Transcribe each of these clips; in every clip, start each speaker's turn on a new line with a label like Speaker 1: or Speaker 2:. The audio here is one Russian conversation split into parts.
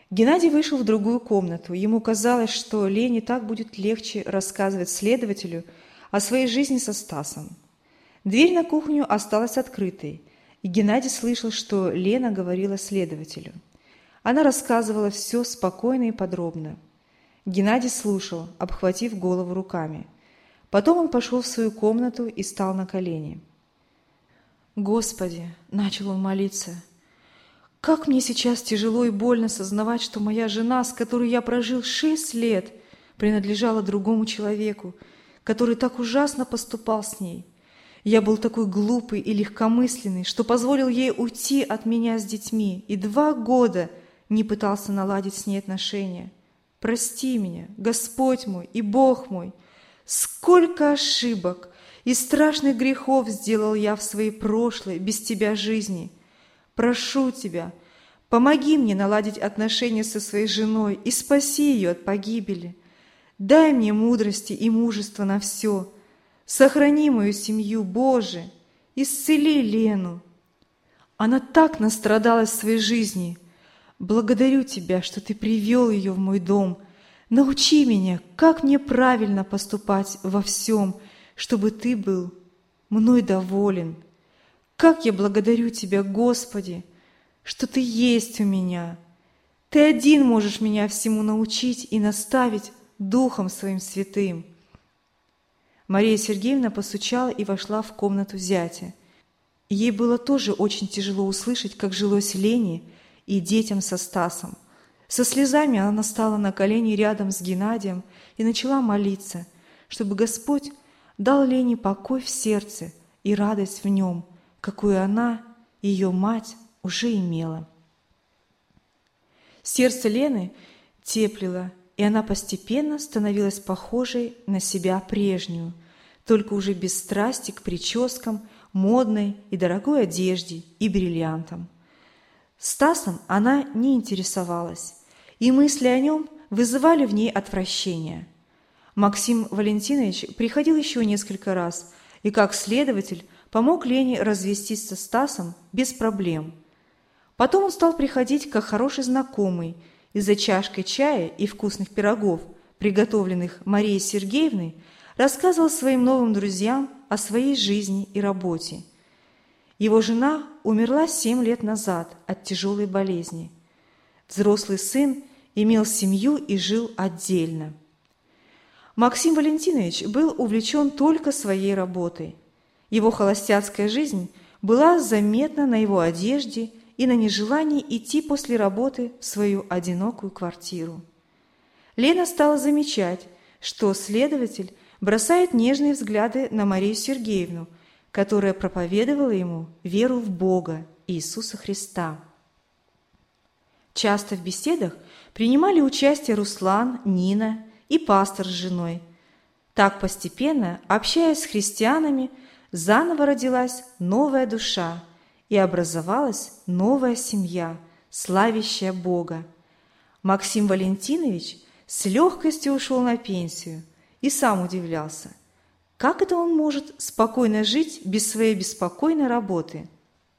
Speaker 1: Геннадий вышел в другую комнату. Ему казалось, что Лене так будет легче рассказывать следователю о своей жизни со Стасом. Дверь на кухню осталась открытой, и Геннадий слышал, что Лена говорила следователю. Она рассказывала все спокойно и подробно. Геннадий слушал, обхватив голову руками. Потом он пошел в свою комнату и стал на колени. «Господи!» – начал он молиться. «Как мне сейчас тяжело и больно сознавать, что моя жена, с которой я прожил 6 лет, принадлежала другому человеку, который так ужасно поступал с ней. Я был такой глупый и легкомысленный, что позволил ей уйти от меня с детьми и 2 года не пытался наладить с ней отношения. Прости меня, Господь мой и Бог мой! Сколько ошибок и страшных грехов сделал я в своей прошлой, без Тебя жизни! Прошу Тебя, помоги мне наладить отношения со своей женой и спаси ее от погибели. Дай мне мудрости и мужества на все. Сохрани мою семью, Боже, исцели Лену. Она так настрадалась в своей жизни. Благодарю Тебя, что Ты привел ее в мой дом. Научи меня, как мне правильно поступать во всем, чтобы Ты был мной доволен. Как я благодарю Тебя, Господи, что Ты есть у меня. Ты один можешь меня всему научить и наставить Духом Своим Святым». Мария Сергеевна постучала и вошла в комнату зятя. Ей было тоже очень тяжело услышать, как жилось Лене и детям со Стасом. Со слезами она стала на колени рядом с Геннадием и начала молиться, чтобы Господь дал Лене покой в сердце и радость в нем, какую она, ее мать, уже имела. Сердце Лены теплило, и она постепенно становилась похожей на себя прежнюю, только уже без страсти к прическам, модной и дорогой одежде и бриллиантам. Стасом она не интересовалась, и мысли о нем вызывали в ней отвращение. Максим Валентинович приходил еще несколько раз и, как следователь, помог Лене развестись со Стасом без проблем. Потом он стал приходить как хороший знакомый и за чашкой чая и вкусных пирогов, приготовленных Марией Сергеевной, рассказывал своим новым друзьям о своей жизни и работе. Его жена умерла 7 лет назад от тяжелой болезни. Взрослый сын имел семью и жил отдельно. Максим Валентинович был увлечен только своей работой. Его холостяцкая жизнь была заметна на его одежде и на нежелании идти после работы в свою одинокую квартиру. Лена стала замечать, что следователь бросает нежные взгляды на Марию Сергеевну, которая проповедовала ему веру в Бога Иисуса Христа. Часто в беседах принимали участие Руслан, Нина и пастор с женой. Так постепенно, общаясь с христианами, заново родилась новая душа и образовалась новая семья, славящая Бога. Максим Валентинович с легкостью ушел на пенсию и сам удивлялся, как это он может спокойно жить без своей беспокойной работы.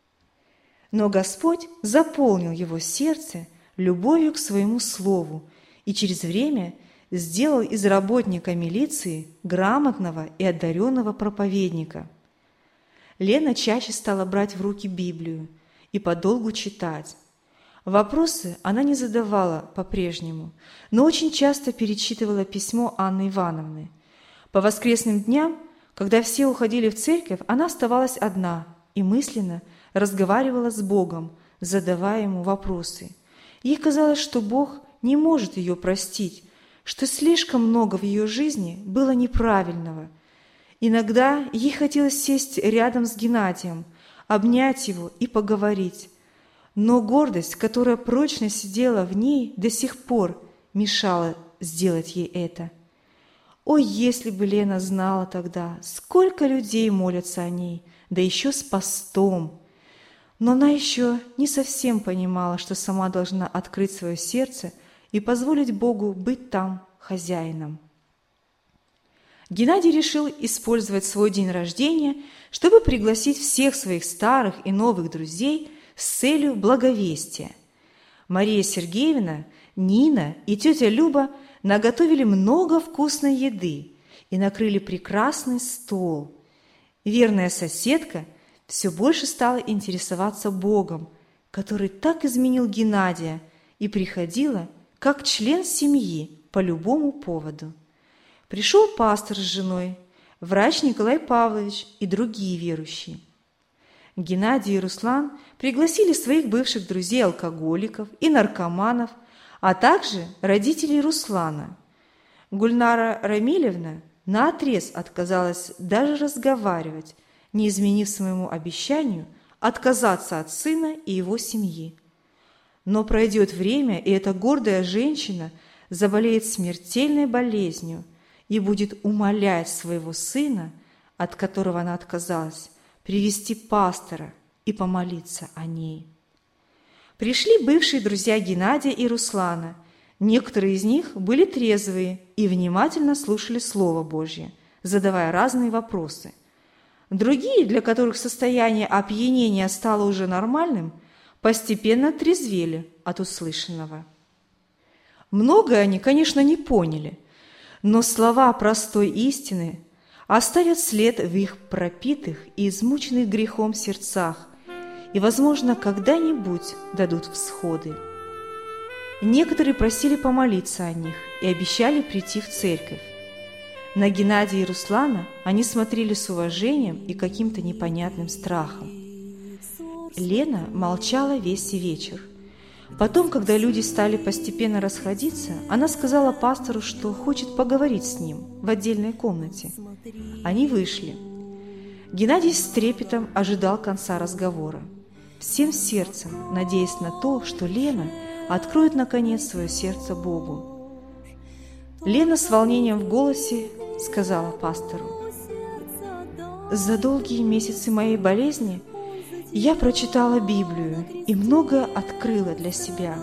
Speaker 1: Но Господь заполнил его сердце любовью к своему слову и через время сделал из работника милиции грамотного и одаренного проповедника. Лена чаще стала брать в руки Библию и подолгу читать. Вопросы она не задавала по-прежнему, но очень часто перечитывала письмо Анны Ивановны. По воскресным дням, когда все уходили в церковь, она оставалась одна и мысленно разговаривала с Богом, задавая Ему вопросы. Ей казалось, что Бог не может ее простить, что слишком много в ее жизни было неправильного. Иногда ей хотелось сесть рядом с Геннадием, обнять его и поговорить. Но гордость, которая прочно сидела в ней, до сих пор мешала сделать ей это. Ой, если бы Лена знала тогда, сколько людей молятся о ней, да еще с постом! Но она еще не совсем понимала, что сама должна открыть свое сердце и позволить Богу быть там хозяином. Геннадий решил использовать свой день рождения, чтобы пригласить всех своих старых и новых друзей с целью благовестия. Мария Сергеевна, Нина и тетя Люба наготовили много вкусной еды и накрыли прекрасный стол. Верная соседка все больше стала интересоваться Богом, который так изменил Геннадия, и приходила как член семьи по любому поводу. Пришел пастор с женой, врач Николай Павлович и другие верующие. Геннадий и Руслан пригласили своих бывших друзей-алкоголиков и наркоманов, а также родителей Руслана. Гульнара Рамилевна наотрез отказалась даже разговаривать, не изменив своему обещанию отказаться от сына и его семьи. Но пройдет время, и эта гордая женщина заболеет смертельной болезнью и будет умолять своего сына, от которого она отказалась, привести пастора и помолиться о ней. Пришли бывшие друзья Геннадия и Руслана. Некоторые из них были трезвые и внимательно слушали Слово Божье, задавая разные вопросы. Другие, для которых состояние опьянения стало уже нормальным, постепенно трезвели от услышанного. Многое они, конечно, не поняли, но слова простой истины оставят след в их пропитых и измученных грехом сердцах и, возможно, когда-нибудь дадут всходы. Некоторые просили помолиться о них и обещали прийти в церковь. На Геннадия и Руслана они смотрели с уважением и каким-то непонятным страхом. Лена молчала весь вечер. Потом, когда люди стали постепенно расходиться, она сказала пастору, что хочет поговорить с ним в отдельной комнате. Они вышли. Геннадий с трепетом ожидал конца разговора, всем сердцем надеясь на то, что Лена откроет наконец свое сердце Богу. Лена с волнением в голосе сказала пастору: «За долгие месяцы моей болезни я прочитала Библию и многое открыла для себя.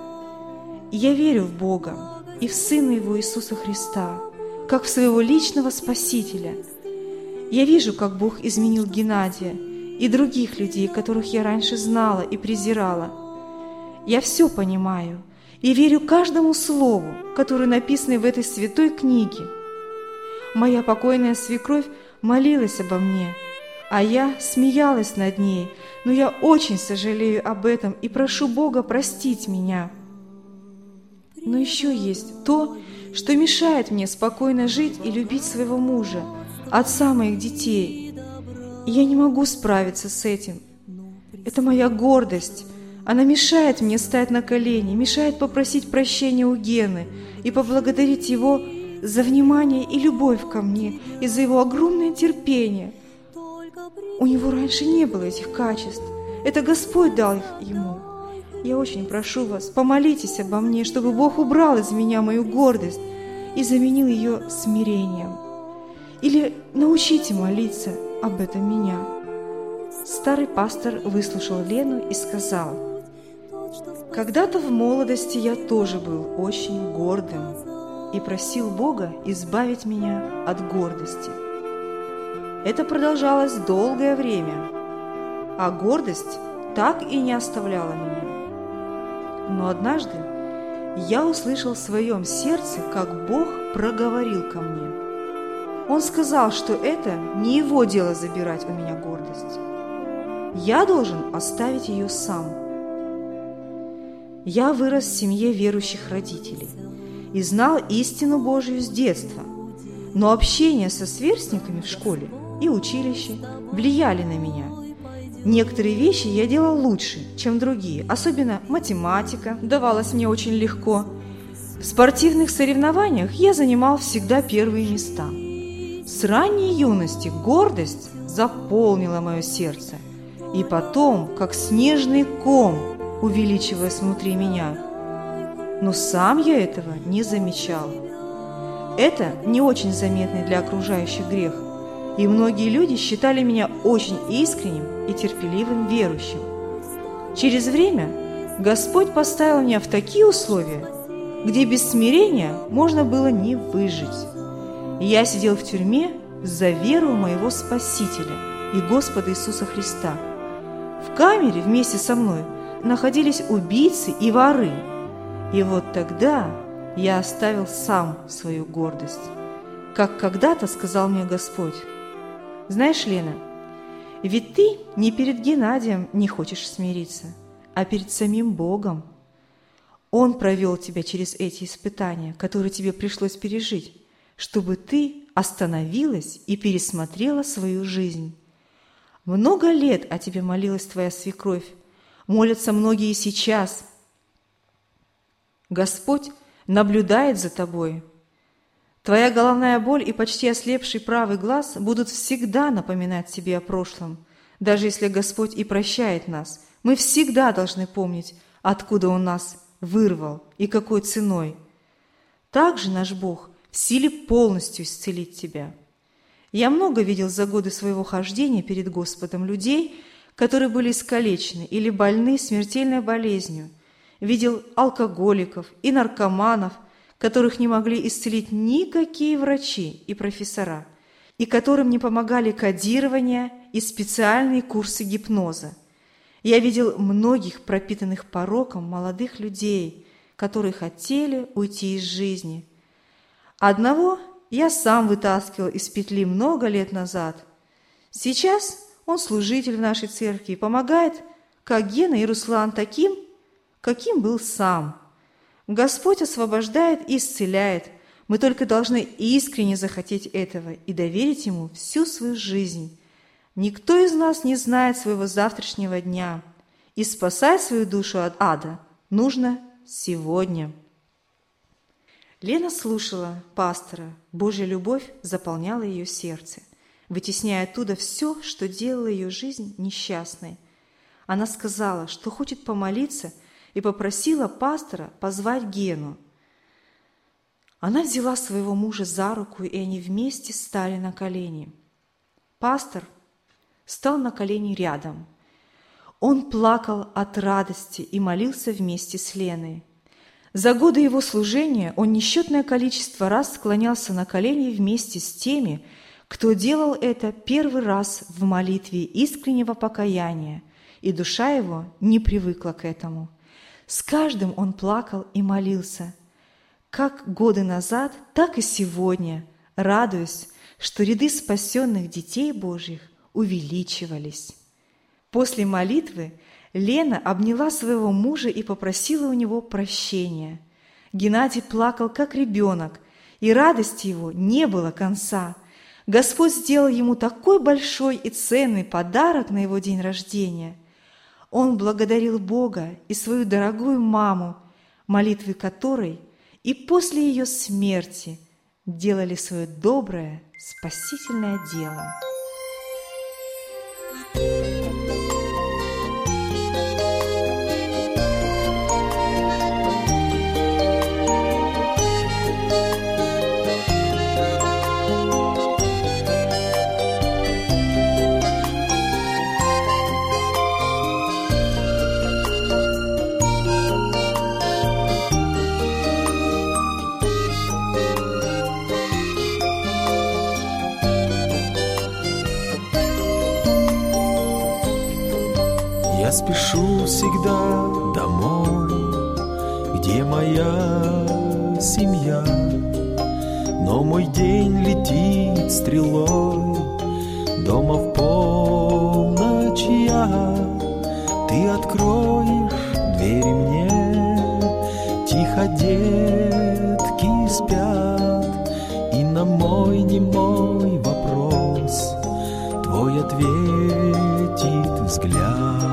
Speaker 1: Я верю в Бога и в Сына Его Иисуса Христа, как в своего личного Спасителя. Я вижу, как Бог изменил Геннадия и других людей, которых я раньше знала и презирала. Я все понимаю и верю каждому слову, которое написано в этой святой книге. Моя покойная свекровь молилась обо мне, а я смеялась над ней, но я очень сожалею об этом и прошу Бога простить меня. Но еще есть то, что мешает мне спокойно жить и любить своего мужа, отца моих детей. И я не могу справиться с этим. Это моя гордость. Она мешает мне встать на колени, мешает попросить прощения у Гены и поблагодарить его за внимание и любовь ко мне и за его огромное терпение. У него раньше не было этих качеств. Это Господь дал их ему. Я очень прошу вас, помолитесь обо мне, чтобы Бог убрал из меня мою гордость и заменил ее смирением. Или научите молиться об этом меня». Старый пастор выслушал Лену и сказал: «Когда-то в молодости я тоже был очень гордым и просил Бога избавить меня от гордости. Это продолжалось долгое время, а гордость так и не оставляла меня. Но однажды я услышал в своем сердце, как Бог проговорил ко мне. Он сказал, что это не его дело забирать у меня гордость. Я должен оставить ее сам. Я вырос в семье верующих родителей и знал истину Божию с детства, но общение со сверстниками в школе и училище влияли на меня. Некоторые вещи я делал лучше, чем другие, особенно математика давалась мне очень легко. В спортивных соревнованиях я занимал всегда первые места. С ранней юности гордость заполнила мое сердце, и потом, как снежный ком, увеличиваясь внутри меня. Но сам я этого не замечал. Это не очень заметный для окружающих грех, и многие люди считали меня очень искренним и терпеливым верующим. Через время Господь поставил меня в такие условия, где без смирения можно было не выжить. Я сидел в тюрьме за веру в моего Спасителя и Господа Иисуса Христа. В камере вместе со мной находились убийцы и воры. И вот тогда я оставил сам свою гордость. Как когда-то сказал мне Господь: знаешь, Лена, ведь ты не перед Геннадием не хочешь смириться, а перед самим Богом. Он провел тебя через эти испытания, которые тебе пришлось пережить, чтобы ты остановилась и пересмотрела свою жизнь. Много лет о тебе молилась твоя свекровь, молятся многие сейчас. Господь наблюдает за тобой. Твоя головная боль и почти ослепший правый глаз будут всегда напоминать тебе о прошлом. Даже если Господь и прощает нас, мы всегда должны помнить, откуда Он нас вырвал и какой ценой. Также наш Бог в силе полностью исцелить тебя. Я много видел за годы своего хождения перед Господом людей, которые были искалечены или больны смертельной болезнью. Видел алкоголиков и наркоманов, которых не могли исцелить никакие врачи и профессора, и которым не помогали кодирование и специальные курсы гипноза. Я видел многих пропитанных пороком молодых людей, которые хотели уйти из жизни. Одного я сам вытаскивал из петли много лет назад. Сейчас он служитель в нашей церкви и помогает, как Гена и Руслан, таким, каким был сам. Господь освобождает и исцеляет. Мы только должны искренне захотеть этого и доверить Ему всю свою жизнь. Никто из нас не знает своего завтрашнего дня, и спасать свою душу от ада нужно сегодня. Лена слушала пастора. Божья любовь заполняла ее сердце, вытесняя оттуда все, что делало ее жизнь несчастной. Она сказала, что хочет помолиться, и попросила пастора позвать Гену. Она взяла своего мужа за руку, и они вместе стали на колени. Пастор стал на колени рядом. Он плакал от радости и молился вместе с Леной. За годы его служения он несчетное количество раз склонялся на колени вместе с теми, кто делал это первый раз в молитве искреннего покаяния, и душа его не привыкла к этому. С каждым он плакал и молился, как годы назад, так и сегодня, радуясь, что ряды спасенных детей Божьих увеличивались. После молитвы Лена обняла своего мужа и попросила у него прощения. Геннадий плакал, как ребенок, и радости его не было конца. Господь сделал ему такой большой и ценный подарок на его день рождения. Он благодарил Бога и свою дорогую маму, молитвы которой и после ее смерти делали свое доброе, спасительное дело.
Speaker 2: Я спешу всегда домой, где моя семья, но мой день летит стрелой, дома в полночь я. Ты откроешь двери мне, тихо детки спят, и на мой немой вопрос твой ответит взгляд.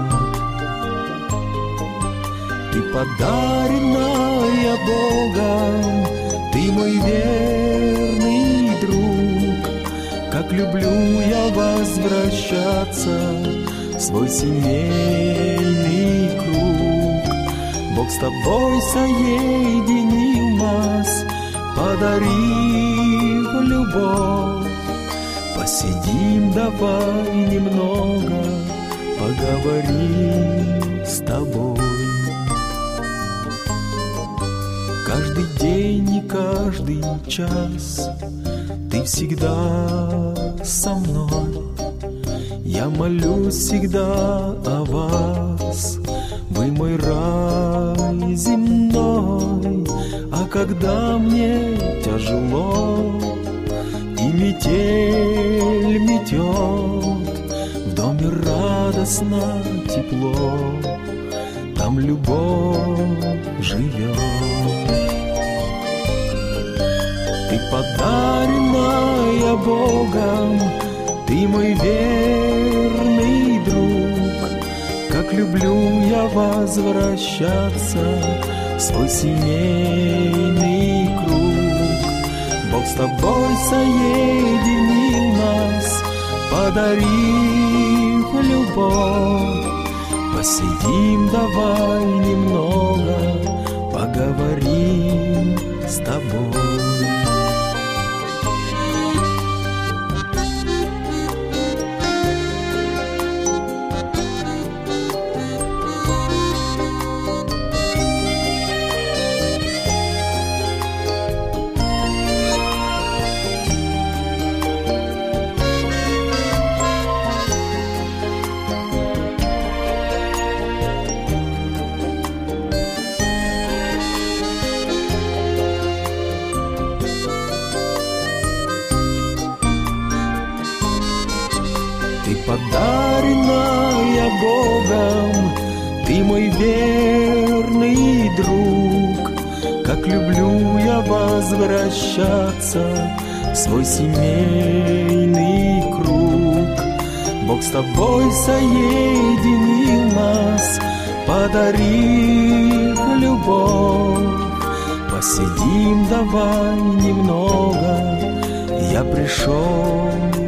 Speaker 2: Ты подаренная Богом, ты мой верный друг. Как люблю я возвращаться в свой семейный круг. Бог с тобой соединил нас, подарив любовь. Посидим давай немного, поговорим с тобой. Каждый день и каждый час ты всегда со мной. Я молюсь всегда о вас. Вы Вы мой рай земной, а когда мне тяжело и метель метет, в доме радостно тепло, там любовь живет. Ты подаренная Богом, ты мой верный друг. Как люблю я возвращаться в свой семейный круг. Бог с тобой соединил нас, подарив любовь. Посидим давай немного, поговорим с тобой. Ты подаренная Богом, ты мой верный друг. Как люблю я возвращаться в свой семейный круг. Бог с тобой соединил нас, подарив любовь. Посидим давай немного, я пришел